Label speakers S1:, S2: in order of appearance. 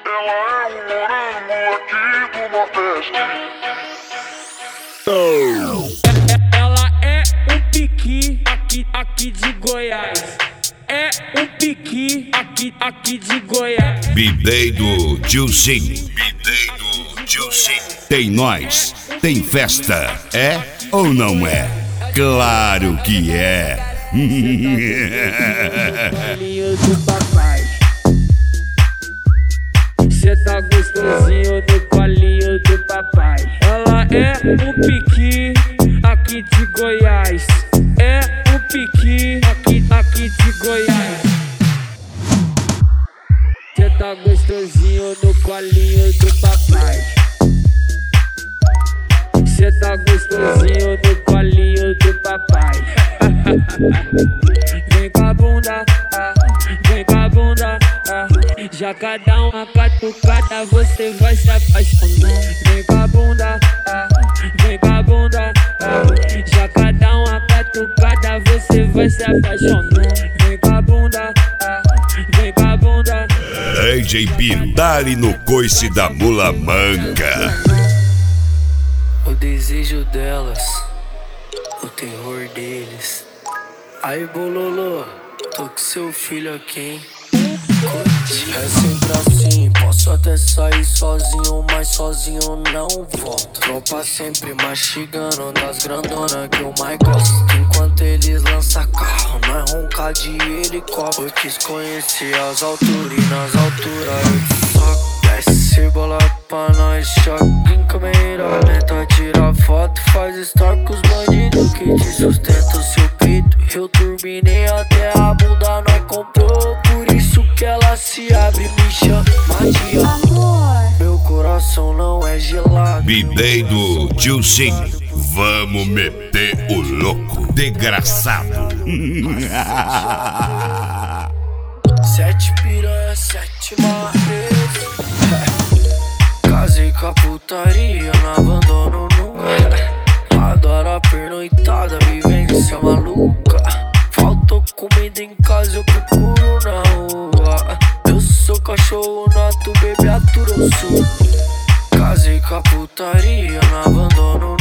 S1: Ela é um morango aqui do Nordeste.
S2: Ela é um piqui aqui de Goiás. É um piqui aqui de Goiás.
S3: Bidei do Dilcim. Tem nós, tem festa. É ou não é? Claro que é.
S2: Colinho do papai. Cê tá gostosinho no colinho do papai. Ela é um piqui aqui de Goiás. É um piqui aqui de Goiás. Cê tá gostosinho no colinho do papai. Cê tá gostosinho no colinho do papai. Vem com a bunda, vem com a bunda. Já cada uma catucada você vai se apaixonar. Vem com a bunda, vem com a bunda. Já cada uma catucada você vai se apaixonar. Vem com a bunda, vem com a bunda.
S3: DJ Piro, dá-lhe no coice da mula manca.
S4: O desejo delas, o terror deles. Aí bololô, tô com seu filho aqui, hein? É sempre assim, posso até sair sozinho, mas sozinho não volto. Tropa sempre mastigando das grandonas que eu mais gosto. Enquanto eles lançam carro, nós ronca de helicóptero. Eu quis conhecer as alturas e nas alturas eu te soco. Desce bola pra nós, choque em câmera lenta. Tira foto, faz story com os bandidos que te sustentam seu peito. Eu turbinei até a bunda, nós comprou. Por isso que ela se abre, me chama de amor. Meu coração não é gelado.
S3: Bidei do Dilcim. Vamos meter o louco, desgraçado.
S4: Sete piranha, 7 marretas. Casei com a putaria, não abandono nunca. Adoro a pernoitada, vivência maluca. Faltou comida em casa, eu procuro na rua. Eu sou cachorro nato, bebê aturoso. Casei com a putaria, não abandono